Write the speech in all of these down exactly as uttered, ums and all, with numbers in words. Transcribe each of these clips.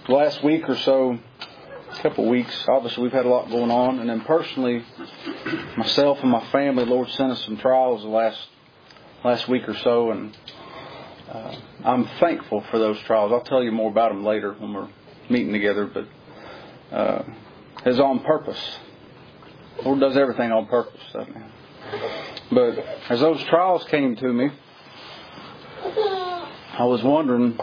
the last week or so, a couple of weeks, obviously we've had a lot going on. And then personally, myself and my family, the Lord sent us some trials the last last week or so. And uh, I'm thankful for those trials. I'll tell you more about them later when we're meeting together. But uh, it's on purpose. The Lord does everything on purpose, doesn't He? But as those trials came to me, I was wondering,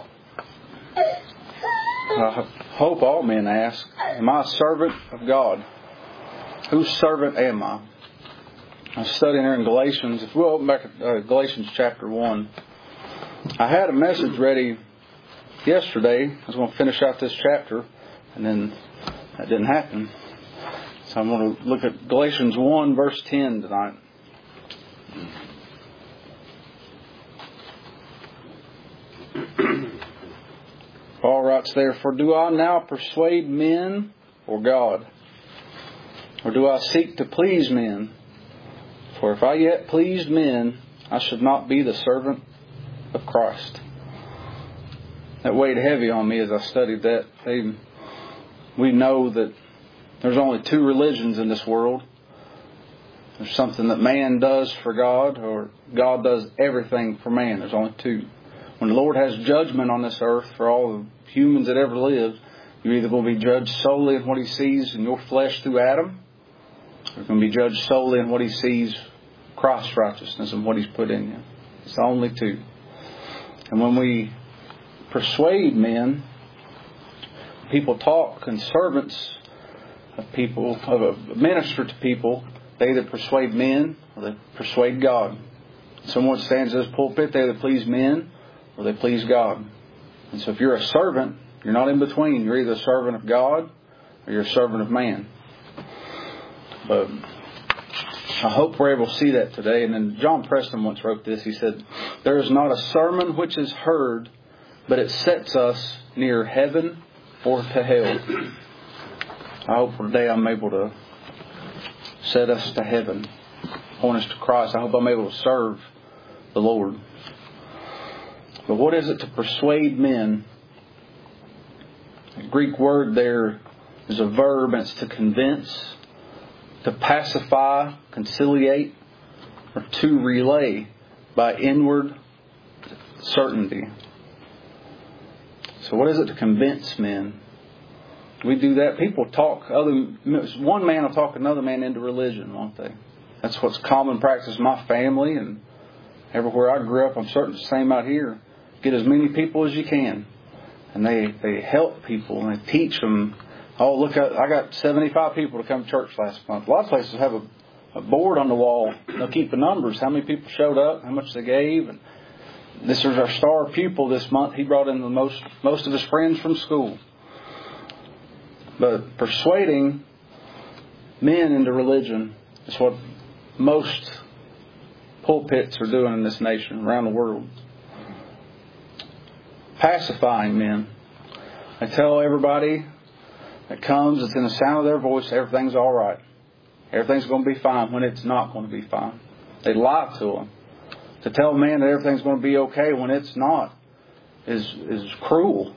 I hope all men ask, am I a servant of God? Whose servant am I? I was studying here in Galatians. If we'll open back at uh, Galatians chapter one. I had a message ready yesterday. I was going to finish out this chapter, and then that didn't happen. So I'm going to look at Galatians one verse ten tonight. Paul writes there, "For do I now persuade men or God? Or do I seek to please men? For if I yet pleased men, I should not be the servant of Christ." That weighed heavy on me as I studied that. They, we know that there's only two religions in this world. There's something that man does for God, or God does everything for man. There's only two. When the Lord has judgment on this earth for all the humans that ever lived, you're either going to be judged solely in what He sees in your flesh through Adam, or you're going to be judged solely in what He sees, Christ's righteousness, and what He's put in you. It's the only two. And when we persuade men, people talk, and servants of people, of a minister to people, they either persuade men or they persuade God. Someone stands in this pulpit, they either please men or they please God. And so if you're a servant, you're not in between. You're either a servant of God or you're a servant of man. But I hope we're able to see that today. And then John Preston once wrote this. He said, "There is not a sermon which is heard, but it sets us near heaven or to hell." I hope today I'm able to set us to heaven, point us to Christ. I hope I'm able to serve the Lord. But what is it to persuade men? The Greek word there is a verb, and it's to convince, to pacify, conciliate, or to relay by inward certainty. So what is it to convince men? We do that. People talk, other one man will talk another man into religion, won't they? That's what's common practice in my family and everywhere I grew up. I'm certain it's the same out here. Get as many people as you can. And they, they help people and they teach them. Oh, look, I got seventy-five people to come to church last month. A lot of places have a, a board on the wall. They'll keep the numbers. How many people showed up, how much they gave. And this is our star pupil this month. He brought in the most, most of his friends from school. But persuading men into religion is what most pulpits are doing in this nation, around the world. Pacifying men. They tell everybody that comes, it's in the sound of their voice, everything's all right. Everything's going to be fine when it's not going to be fine. They lie to them. To tell a man that everything's going to be okay when it's not is, is cruel.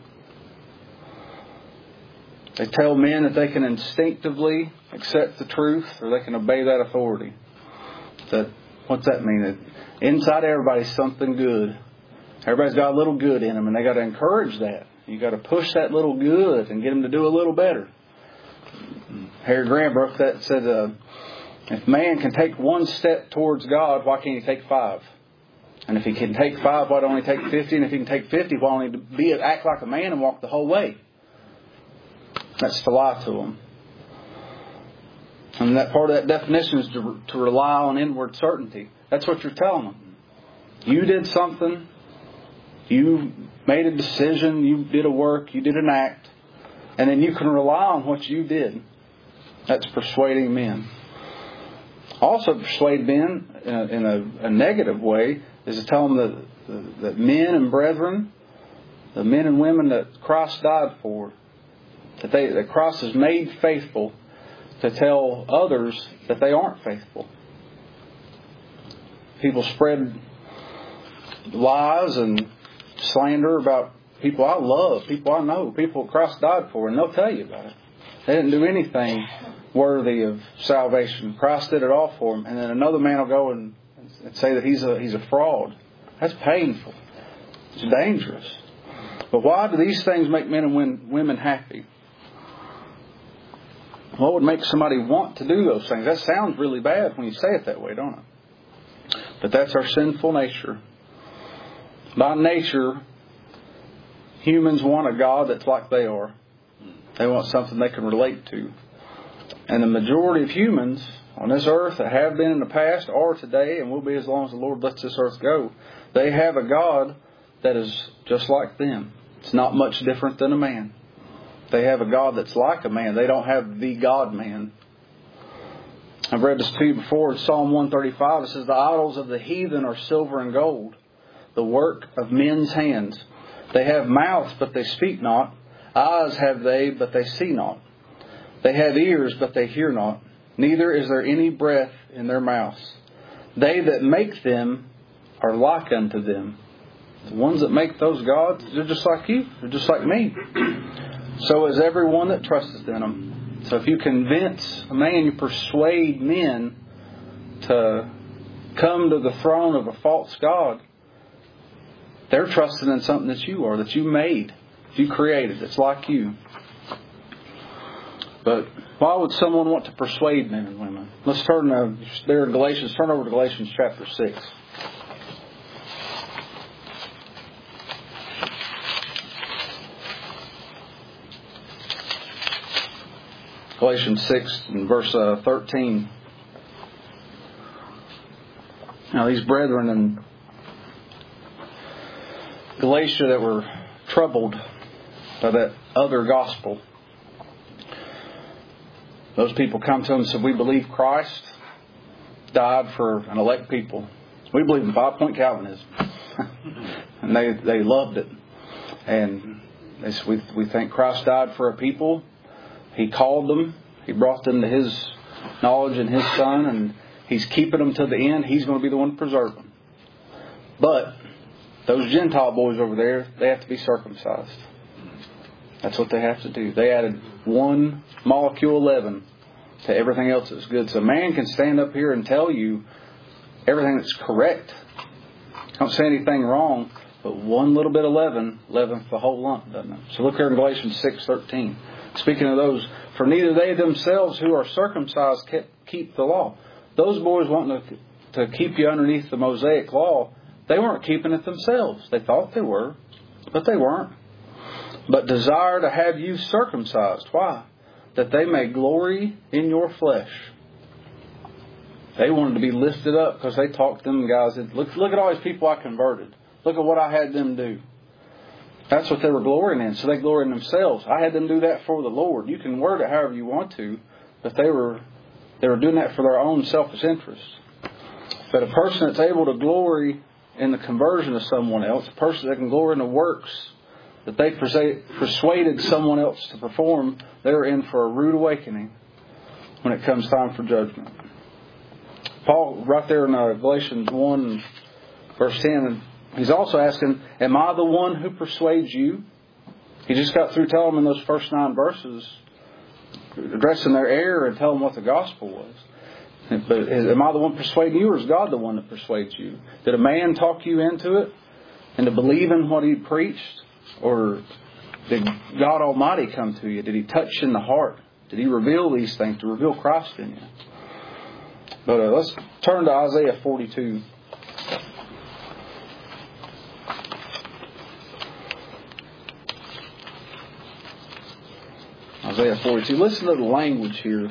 They tell men that they can instinctively accept the truth or they can obey that authority. That, what's that mean? That inside everybody's something good. Everybody's got a little good in them, and they got to encourage that. You got to push that little good and get them to do a little better. Harry Graham wrote that, said, uh, if man can take one step towards God, why can't he take five? And if he can take five, why don't he take fifty? And if he can take fifty, why don't he be act like a man and walk the whole way? That's to lie to them. And that part of that definition is to, to rely on inward certainty. That's what you're telling them. You did something. You made a decision. You did a work. You did an act. And then you can rely on what you did. That's persuading men. Also persuade men in a, in a, a negative way is to tell them that, that men and brethren, the men and women that Christ died for, that they that Christ has made faithful, to tell others that they aren't faithful. People spread lies and slander about people I love, people I know, people Christ died for, and they'll tell you about it. They didn't do anything worthy of salvation. Christ did it all for them. And then another man will go and, and say that he's a he's a fraud. That's painful. It's dangerous. But why do these things make men and women happy? What would make somebody want to do those things? That sounds really bad when you say it that way, don't it? But that's our sinful nature. By nature, humans want a God that's like they are. They want something they can relate to. And the majority of humans on this earth that have been in the past, are today, and will be as long as the Lord lets this earth go, they have a God that is just like them. It's not much different than a man. They have a God that's like a man. They don't have the God-man. I've read this to you before. In Psalm one thirty-five, it says, "The idols of the heathen are silver and gold, the work of men's hands. They have mouths, but they speak not. Eyes have they, but they see not. They have ears, but they hear not. Neither is there any breath in their mouths. They that make them are like unto them." The ones that make those gods, they're just like you. They're just like me. So is everyone that trusteth in them. So if you convince a man, you persuade men to come to the throne of a false god, they're trusting in something that you are, that you made, that you created, that's like you. But why would someone want to persuade men and women? Let's turn to there in Galatians. Turn over to Galatians chapter six. Galatians six and verse uh, thirteen. Now these brethren in Galatia that were troubled by that other gospel, those people come to him and said, "We believe Christ died for an elect people. We believe in five-point Calvinism." And they they loved it. And they said, we, we think Christ died for a people. He called them. He brought them to His knowledge and His Son. And He's keeping them to the end. He's going to be the one to preserve them. But those Gentile boys over there, they have to be circumcised. That's what they have to do. They added one molecule leaven to everything else that's good. So man can stand up here and tell you everything that's correct. Don't say anything wrong, but one little bit of leaven leavens the whole lump, doesn't it? So look here in Galatians six thirteen. Speaking of those, "For neither they themselves who are circumcised keep the law." Those boys wanting to, to keep you underneath the Mosaic law, they weren't keeping it themselves. They thought they were, but they weren't. "But desire to have you circumcised." Why? "That they may glory in your flesh." They wanted to be lifted up because they talked to them guys. Look, look at all these people I converted. Look at what I had them do. That's what they were glorying in. So they gloried in themselves. I had them do that for the Lord. You can word it however you want to, but they were they were doing that for their own selfish interest. But a person that's able to glory in the conversion of someone else, a person that can glory in the works that they persuaded someone else to perform, they're in for a rude awakening when it comes time for judgment. Paul, right there in uh, Galatians one, verse ten, he's also asking, am I the one who persuades you? He just got through telling them in those first nine verses, addressing their error and telling them what the gospel was. But is, am I the one persuading you, or is God the one that persuades you? Did a man talk you into it, into believing what he preached? Or did God Almighty come to you? Did He touch in the heart? Did He reveal these things to reveal Christ in you? But uh, let's turn to Isaiah forty-two. Isaiah forty-two. Listen to the language here.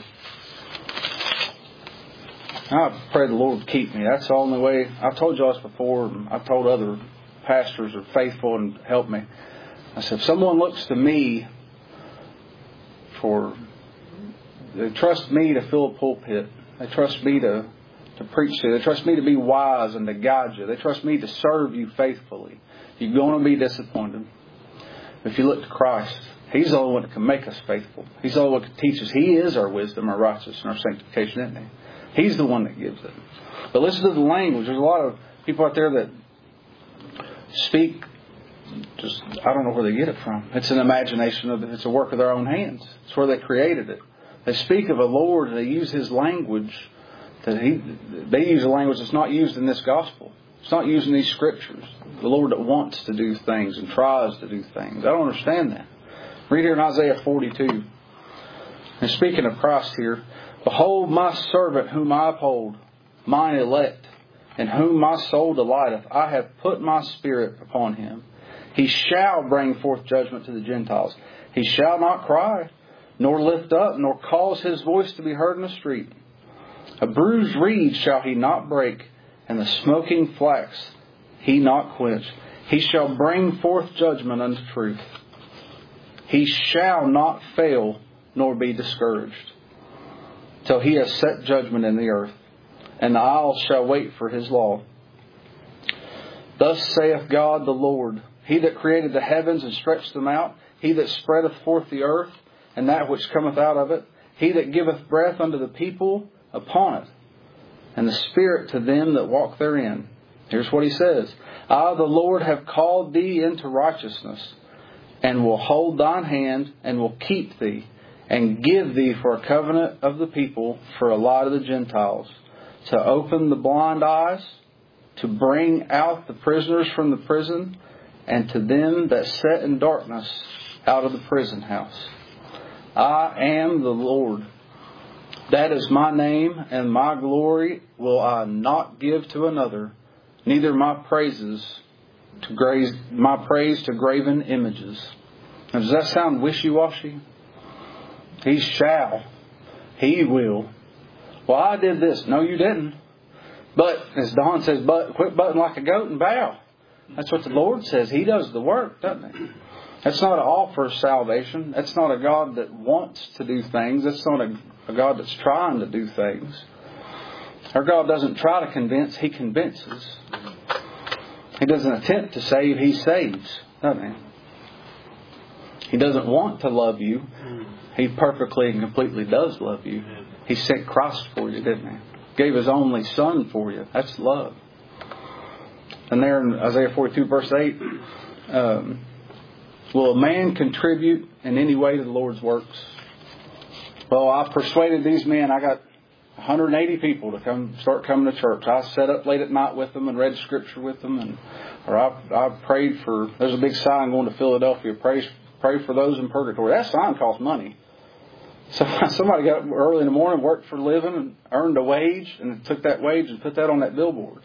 I pray the Lord would keep me. That's the only way. I've told you all this before. I've told other pastors are faithful and help me. I said, if someone looks to me for, they trust me to fill a pulpit. They trust me to, to preach to you. They trust me to be wise and to guide you. They trust me to serve you faithfully. You're going to be disappointed. If you look to Christ, He's the only one that can make us faithful. He's the only one that can teach us. He is our wisdom, our righteousness, and our sanctification, isn't He? He's the one that gives it. But listen to the language. There's a lot of people out there that speak just, I don't know where they get it from. It's an imagination of, it's a work of their own hands. It's where they created it. They speak of a Lord, they use His language that He, they use a language that's not used in this gospel. It's not used in these scriptures. The Lord that wants to do things and tries to do things. I don't understand that. Read here in Isaiah forty-two. And speaking of Christ here, behold my servant whom I uphold, mine elect, in whom my soul delighteth. I have put my spirit upon him. He shall bring forth judgment to the Gentiles. He shall not cry, nor lift up, nor cause his voice to be heard in the street. A bruised reed shall he not break, and the smoking flax he not quench. He shall bring forth judgment unto truth. He shall not fail, nor be discouraged, till he has set judgment in the earth, and the isles shall wait for his law. Thus saith God the Lord, He that created the heavens and stretched them out, He that spreadeth forth the earth, and that which cometh out of it, He that giveth breath unto the people upon it, and the spirit to them that walk therein. Here's what He says. I, the Lord, have called thee into righteousness, and will hold thine hand, and will keep thee, and give thee for a covenant of the people, for a light of the Gentiles, to open the blind eyes, to bring out the prisoners from the prison, and to them that sat in darkness out of the prison house. I am the Lord. That is my name, and my glory will I not give to another, neither my praises to graze, my praise to graven images. Now, does that sound wishy-washy? He shall. He will. Well, I did this. No, you didn't. But, as Don says, but quit butting like a goat and bow. That's what the Lord says. He does the work, doesn't He? That's not an offer of salvation. That's not a God that wants to do things. That's not a, a God that's trying to do things. Our God doesn't try to convince. He convinces. He doesn't attempt to save. He saves, doesn't He? He doesn't want to love you. He perfectly and completely does love you. He sent Christ for you, didn't He? Gave His only Son for you. That's love. And there in Isaiah forty-two verse eight, um, will a man contribute in any way to the Lord's works? Well, I persuaded these men. I got one hundred eighty people to come start coming to church. I sat up late at night with them and read Scripture with them, and or I, I prayed for. There's a big sign going to Philadelphia. Pray, pray for those in purgatory. That sign costs money. So somebody got up early in the morning, worked for a living, and earned a wage, and took that wage and put that on that billboard.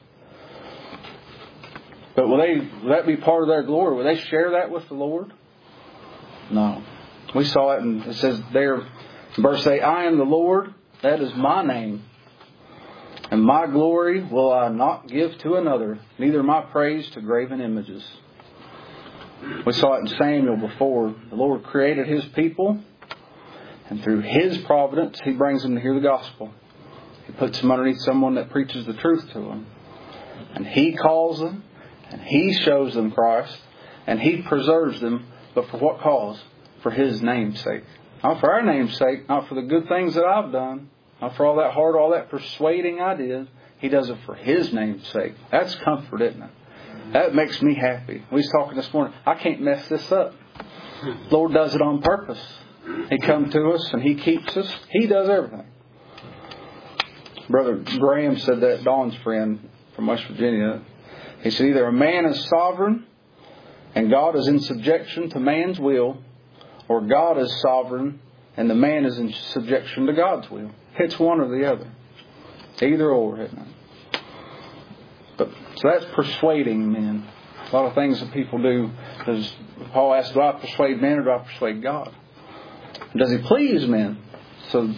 But will they? Will that be part of their glory? Will they share that with the Lord? No. We saw it, and it says there, verse eight, I am the Lord. That is my name. And my glory will I not give to another, neither my praise to graven images. We saw it in Samuel before. The Lord created His people, and through His providence, He brings them to hear the gospel. He puts them underneath someone that preaches the truth to them. And He calls them, and He shows them Christ, and He preserves them, but for what cause? For His name's sake. Not for our name's sake, not for the good things that I've done, not for all that hard, all that persuading I did. He does it for His name's sake. That's comfort, isn't it? That makes me happy. We was talking this morning. I can't mess this up. The Lord does it on purpose. He comes to us and He keeps us. He does everything. Brother Graham said that, Don's friend from West Virginia. He said either a man is sovereign and God is in subjection to man's will, or God is sovereign and the man is in subjection to God's will. It's one or the other. Either or, isn't it? But, so that's persuading men. A lot of things that people do. Does, Paul asks, do I persuade men or do I persuade God? Does He please men? So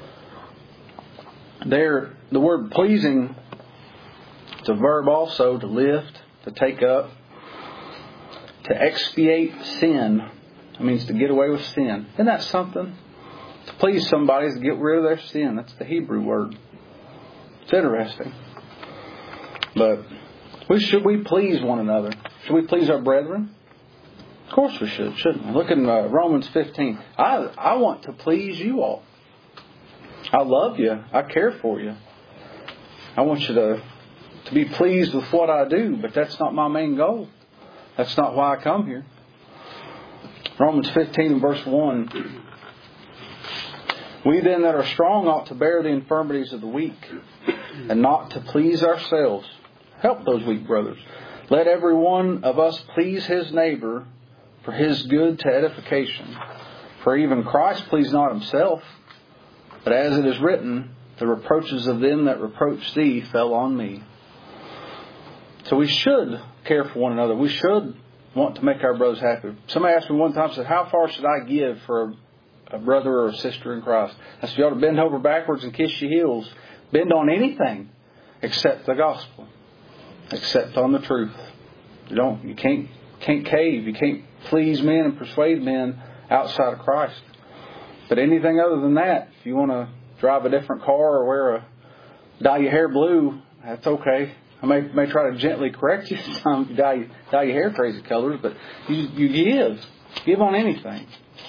there, the word pleasing, it's a verb also, to lift, to take up, to expiate sin. It means to get away with sin. Isn't that something? To please somebody is to get rid of their sin. That's the Hebrew word. It's interesting. But we, should we please one another? Should we please our brethren? Of course we should, shouldn't we? Look in uh, Romans fifteen. I, I want to please you all. I love you. I care for you. I want you to, to be pleased with what I do, but that's not my main goal. That's not why I come here. Romans fifteen and verse one. We then that are strong ought to bear the infirmities of the weak, and not to please ourselves. Help those weak brothers. Let every one of us please his neighbor for his good to edification. For even Christ pleased not himself, but as it is written, the reproaches of them that reproach thee fell on me. So we should care for one another. We should want to make our brothers happy. Somebody asked me one time, said, how far should I give for a brother or a sister in Christ? I said, you ought to bend over backwards and kiss your heels. Bend on anything except the gospel. Except on the truth. You don't, you can't, can't cave. You can't please men and persuade men outside of Christ. But anything other than that, if you want to drive a different car or wear a, dye your hair blue, that's okay. I may, may try to gently correct you some if you dye, dye your hair crazy colors, but you, you give. Give on anything.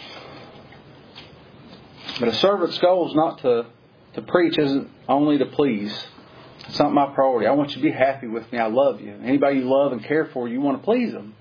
But a servant's goal is not to, to preach, isn't only to please. It's not my priority. I want you to be happy with me. I love you. Anybody you love and care for, you want to please them.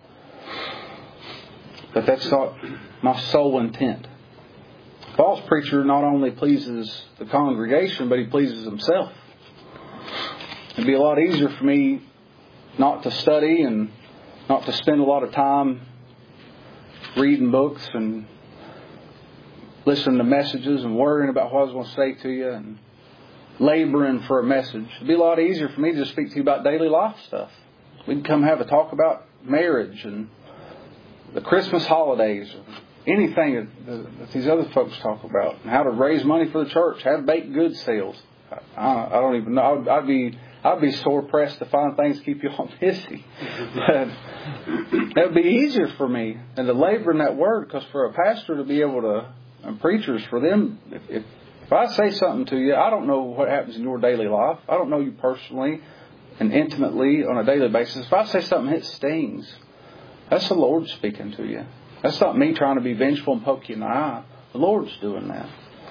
But that's not my sole intent. A false preacher not only pleases the congregation, but he pleases himself. It'd be a lot easier for me not to study and not to spend a lot of time reading books and listening to messages and worrying about what I was going to say to you and laboring for a message. It'd be a lot easier for me to just speak to you about daily life stuff. We can come have a talk about marriage and the Christmas holidays or anything that these other folks talk about. And how to raise money for the church, how to bake goods sales. I, I don't even know. I'd, I'd be I'd be sore pressed to find things to keep you all busy. But it would be easier for me and to labor in that word, because for a pastor to be able to, and preachers, for them, if, if If I say something to you, I don't know what happens in your daily life. I don't know you personally and intimately on a daily basis. If I say something that stings, that's the Lord speaking to you. That's not me trying to be vengeful and poke you in the eye. The Lord's doing that.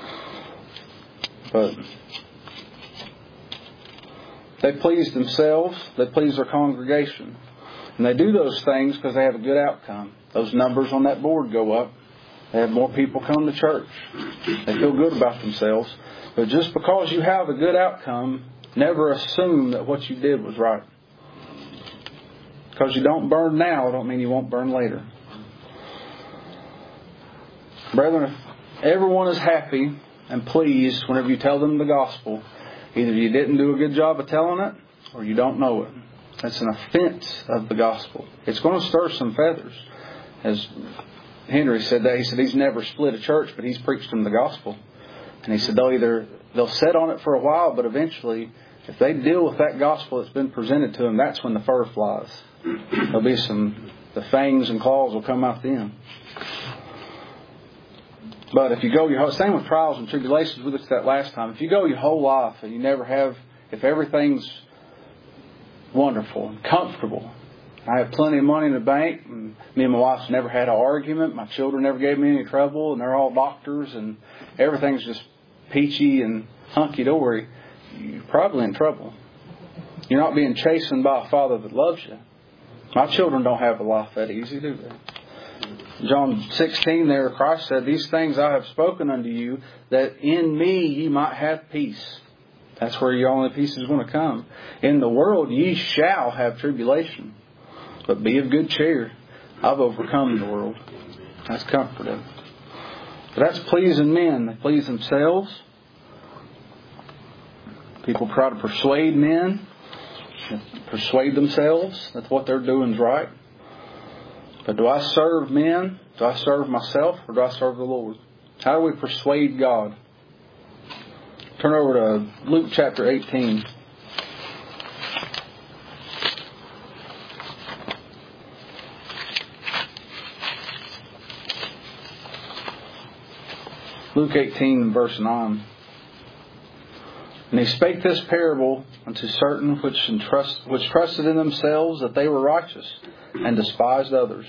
But they please themselves. They please their congregation. And they do those things because they have a good outcome. Those numbers on that board go up. They have more people come to church. They feel good about themselves. But just because you have a good outcome, never assume that what you did was right. Because you don't burn now, don't mean you won't burn later. Brethren, if everyone is happy and pleased whenever you tell them the gospel, either you didn't do a good job of telling it, or you don't know it. That's an offense of the gospel. It's going to stir some feathers. As Henry said that, he said he's never split a church, but he's preached them the gospel. And he said they'll either they'll sit on it for a while, but eventually, if they deal with that gospel that's been presented to them, that's when the fur flies. There'll be some, the fangs and claws will come out then. But if you go your whole, same with trials and tribulations, we looked at that last time. If you go your whole life and you never have, if everything's wonderful and comfortable, I have plenty of money in the bank, and me and my wife's never had an argument, my children never gave me any trouble, and they're all doctors, and everything's just peachy and hunky-dory, you're probably in trouble. You're not being chastened by a Father that loves you. My children don't have a life that easy, do they? John sixteen there, Christ said, "These things I have spoken unto you, that in me ye might have peace." That's where your only peace is going to come. In the world ye shall have tribulation. But be of good cheer. I've overcome the world. That's comforting. But that's pleasing men. They please themselves. People try to persuade men. Persuade themselves that what they're doing is right. But do I serve men? Do I serve myself? Or do I serve the Lord? How do we persuade God? Turn over to Luke chapter eighteen. Luke eighteen, verse nine. And he spake this parable unto certain which entrust, which trusted in themselves that they were righteous, and despised others.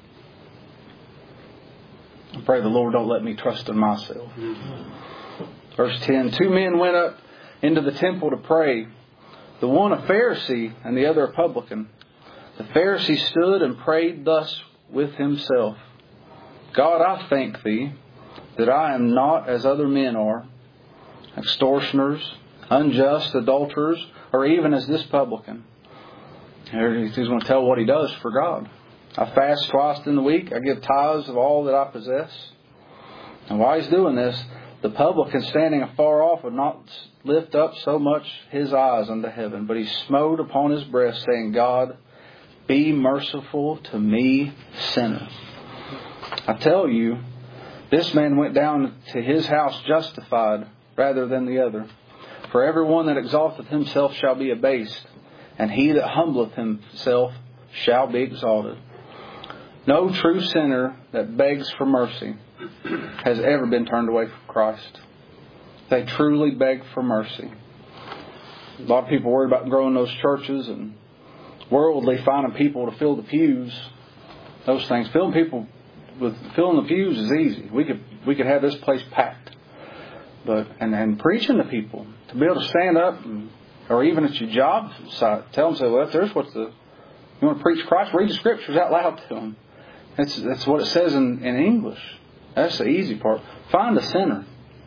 I pray the Lord don't let me trust in myself. Verse ten. Two men went up into the temple to pray, the one a Pharisee and the other a publican. The Pharisee stood and prayed thus with himself. God, I thank Thee that I am not as other men are, extortioners, unjust, adulterers, or even as this publican. He's going to tell what he does for God. I fast twice in the week. I give tithes of all that I possess. And while he's doing this, the publican standing afar off would not lift up so much his eyes unto heaven, but he smote upon his breast, saying, God, be merciful to me, sinner. I tell you, this man went down to his house justified rather than the other. For every one that exalteth himself shall be abased, and he that humbleth himself shall be exalted. No true sinner that begs for mercy has ever been turned away from Christ. They truly beg for mercy. A lot of people worry about growing those churches and worldly finding people to fill the pews. Those things. Filling people with filling the pews is easy. We could we could have this place packed. But and, and preaching to people, to be able to stand up and, or even at your job site, tell them, say, well, there's what's the you want to preach Christ, read the scriptures out loud to them. That's that's what it says in, in English. That's the easy part. Find a sinner.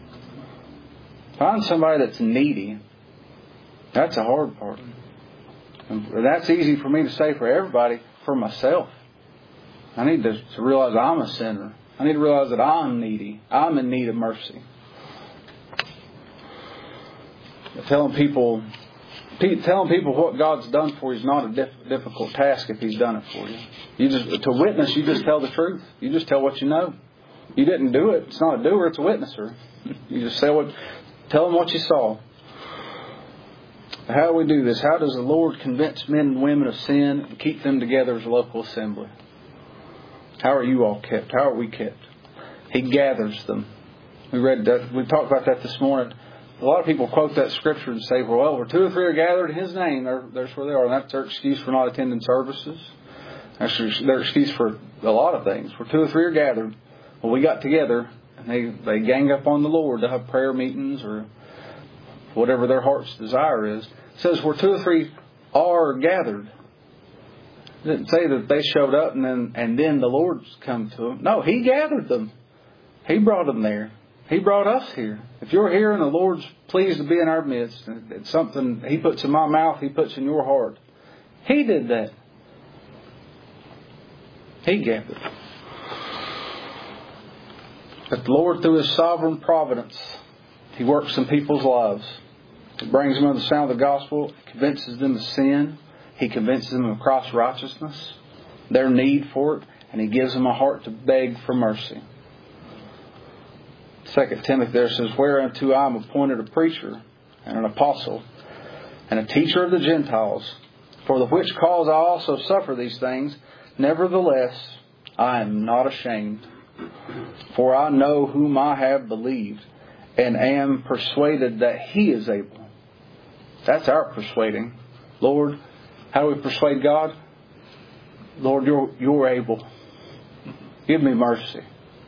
Find somebody that's needy. That's a hard part. And that's easy for me to say for everybody, for myself. I need to, to realize I'm a sinner. I need to realize that I'm needy. I'm in need of mercy. Telling people, telling people what God's done for you is not a diff- difficult task if He's done it for you. You just to witness, you just tell the truth. You just tell what you know. You didn't do it. It's not a doer. It's a witnesser. You just say what, tell them what you saw. How do we do this? How does the Lord convince men and women of sin and keep them together as a local assembly? How are you all kept? How are we kept? He gathers them. We read that. We talked about that this morning. A lot of people quote that scripture and say, well, where two or three are gathered in His name, there's where they are. And that's their excuse for not attending services. That's their excuse for a lot of things. Where two or three are gathered. Well, we got together and they, they gang up on the Lord to have prayer meetings or whatever their heart's desire is. It says where two or three are gathered. It didn't say that they showed up and then and then the Lord's come to them. No, He gathered them. He brought them there. He brought us here. If you're here and the Lord's pleased to be in our midst, it's something He puts in my mouth, He puts in your heart. He did that. He gathered. But the Lord, through His sovereign providence, He works in people's lives. He brings them under the sound of the gospel. He convinces them of sin. He convinces them of Christ's righteousness, their need for it, and He gives them a heart to beg for mercy. Second Timothy there says, whereunto I am appointed a preacher and an apostle and a teacher of the Gentiles, for the which cause I also suffer these things. Nevertheless, I am not ashamed. For I know whom I have believed, and am persuaded that He is able. That's our persuading. Lord, how do we persuade God? Lord, you're, you're able. Give me mercy.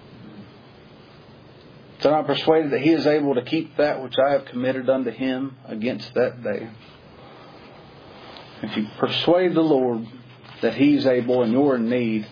So I'm persuaded that He is able to keep that which I have committed unto Him against that day. If you persuade the Lord that He's able and you're in need,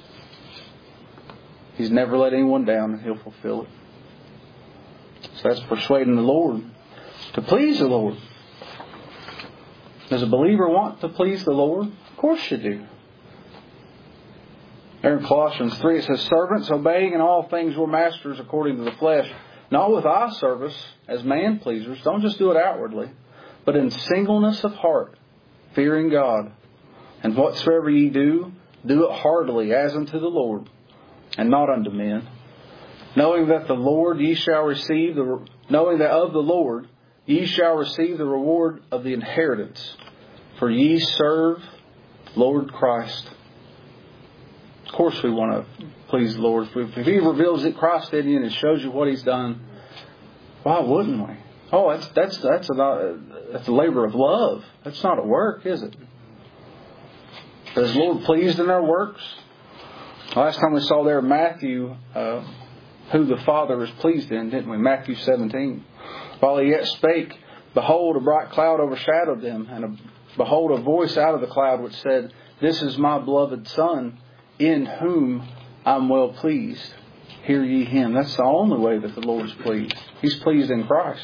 He's never let anyone down and He'll fulfill it. So that's persuading the Lord to please the Lord. Does a believer want to please the Lord? Of course you do. There in Colossians three it says, servants, obeying in all things your masters according to the flesh, not with eye service as man pleasers. Don't just do it outwardly, but in singleness of heart, fearing God. And whatsoever ye do, do it heartily as unto the Lord, and not unto men, knowing that the Lord ye shall receive the knowing that of the Lord ye shall receive the reward of the inheritance, for ye serve Lord Christ. Of course we want to please the Lord. If He reveals that Christ in you and shows you what He's done, why wouldn't we? Oh, that's that's that's a that's a labor of love. That's not a work, is it? Is the Lord pleased in our works? Last time we saw there in Matthew uh, who the Father is pleased in, didn't we? Matthew seventeen. While He yet spake, behold, a bright cloud overshadowed them, and a, behold, a voice out of the cloud which said, This is my beloved Son, in whom I'm well pleased. Hear ye Him. That's the only way that the Lord's pleased. He's pleased in Christ.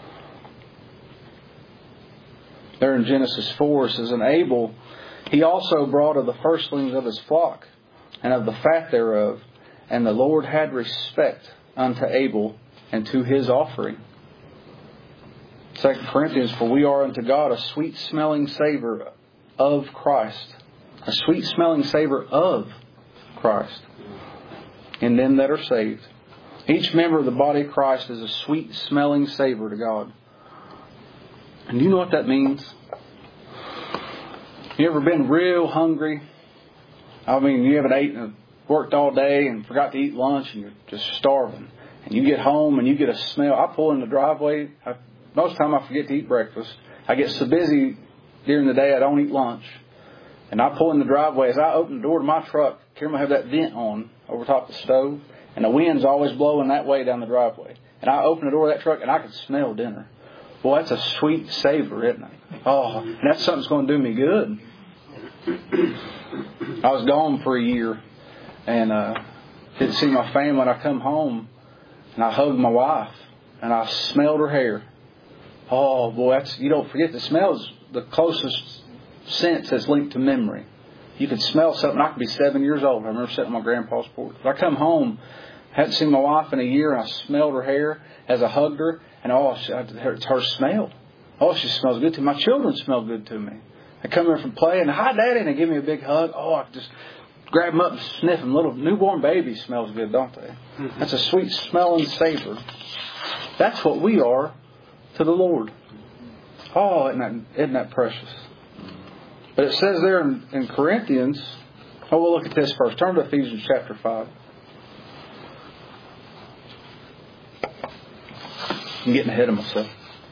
There in Genesis four, it says, And Abel, he also brought of the firstlings of his flock, and of the fat thereof. And the Lord had respect unto Abel, and to his offering. Second Corinthians, For we are unto God a sweet-smelling savour of Christ. A sweet-smelling savour of Christ in them that are saved. Each member of the body of Christ is a sweet-smelling savour to God. And do you know what that means? You ever been real hungry? I mean, you haven't eaten, worked all day and forgot to eat lunch and you're just starving. And you get home and you get a smell. I pull in the driveway. I, most of the time I forget to eat breakfast. I get so busy during the day I don't eat lunch. And I pull in the driveway. As I open the door to my truck, Karen will have that vent on over top of the stove. And the wind's always blowing that way down the driveway. And I open the door of that truck and I can smell dinner. Boy, that's a sweet savor, isn't it? Oh, and that's something that's going to do me good. I was gone for a year and uh, didn't see my family. And I come home and I hugged my wife and I smelled her hair. Oh, boy, that's, you don't forget, the smell is the closest sense that's linked to memory. You could smell something. I could be seven years old. I remember sitting on my grandpa's porch. I come home, hadn't seen my wife in a year, and I smelled her hair as I hugged her. And oh, it's her smell. Oh, she smells good to me. My children smell good to me. They come here from play and, Hi, Daddy, and they give me a big hug. Oh, I just grab them up and sniff them. Little newborn babies smells good, don't they? Mm-hmm. That's a sweet smelling savor. That's what we are to the Lord. Oh, isn't that, isn't that precious? But it says there in, in Corinthians, oh, we'll look at this first. Turn to Ephesians chapter five. I'm getting ahead of myself.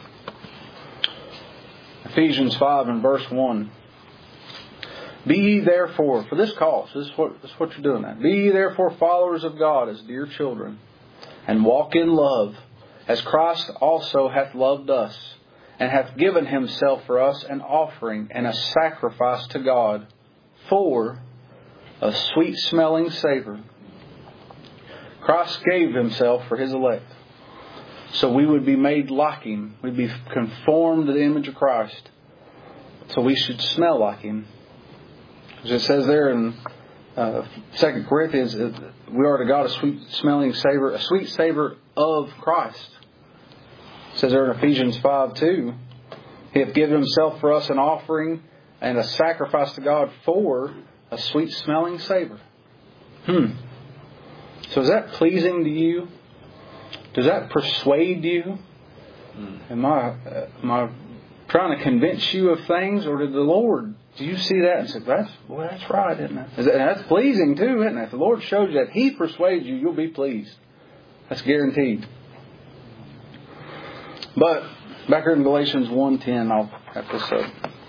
Ephesians five and verse one. Be ye therefore, for this cause, this is what, this is what you're doing at. Be ye therefore followers of God as dear children, and walk in love, as Christ also hath loved us, and hath given Himself for us an offering and a sacrifice to God for a sweet-smelling savor. Christ gave Himself for His elect, so we would be made like Him. We'd be conformed to the image of Christ. So we should smell like Him. As it says there in uh, Second Corinthians, we are to God a sweet-smelling savor, a sweet savor of Christ. It says there in Ephesians five two, He hath given Himself for us an offering and a sacrifice to God for a sweet-smelling savor. Hmm. So is that pleasing to you? Does that persuade you? Am I, uh, am I trying to convince you of things, or did the Lord, do you see that and say, that's, boy, that's right, isn't it? Is that, that's pleasing too, isn't it? If the Lord shows you that He persuades you, you'll be pleased. That's guaranteed. But back here in Galatians one ten, I'll have this up.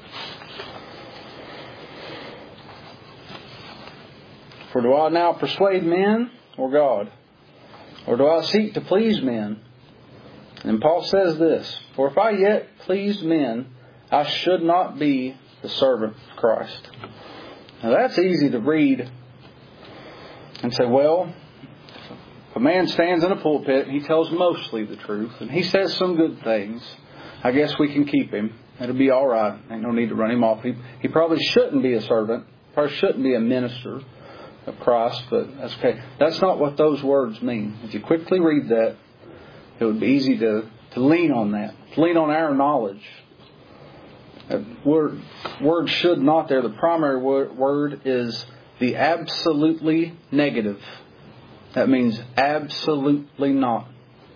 For do I now persuade men or God? Or do I seek to please men? And Paul says this, For if I yet pleased men, I should not be the servant of Christ. Now that's easy to read and say, well, if a man stands in a pulpit and he tells mostly the truth and he says some good things, I guess we can keep him. It'll be all right. Ain't no need to run him off. He, he probably shouldn't be a servant. Probably shouldn't be a minister of Christ, but that's okay. That's not what those words mean. If you quickly read that, it would be easy to, to lean on that. To lean on our knowledge. That word, word should not there. The primary word, word is the absolutely negative. That means absolutely not.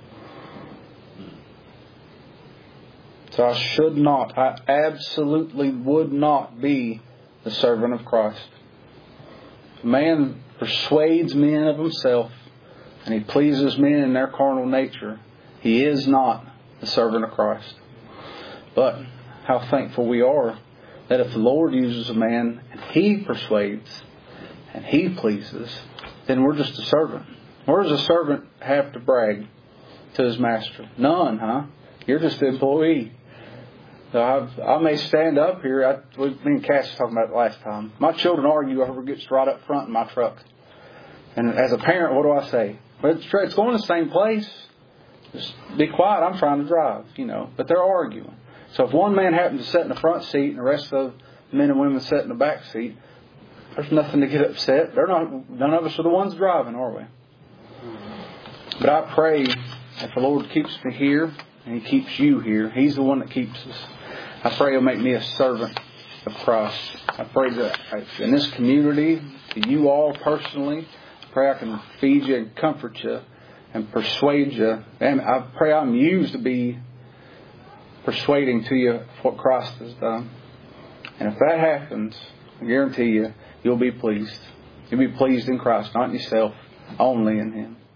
So I should not, I absolutely would not be the servant of Christ. Man persuades men of himself and he pleases men in their carnal nature. He is not the servant of Christ. But how thankful we are that if the Lord uses a man and He persuades and He pleases, then we're just a servant. Where does a servant have to brag to his master? None, huh? You're just an employee. So I've, I may stand up here. I, me and Cass was talking about it last time. My children argue over who gets right up front in my truck. And as a parent, what do I say? Well, it's, it's going to the same place. Just be quiet. I'm trying to drive, you know. But they're arguing. So if one man happens to sit in the front seat and the rest of the men and women sit in the back seat, there's nothing to get upset. They're not. None of us are the ones driving, are we? But I pray that the Lord keeps me here and He keeps you here. He's the one that keeps us. I pray He'll make me a servant of Christ. I pray that in this community, to you all personally, I pray I can feed you and comfort you and persuade you. And I pray I'm used to be persuading to you what Christ has done. And if that happens, I guarantee you, you'll be pleased. You'll be pleased in Christ, not in yourself, only in Him.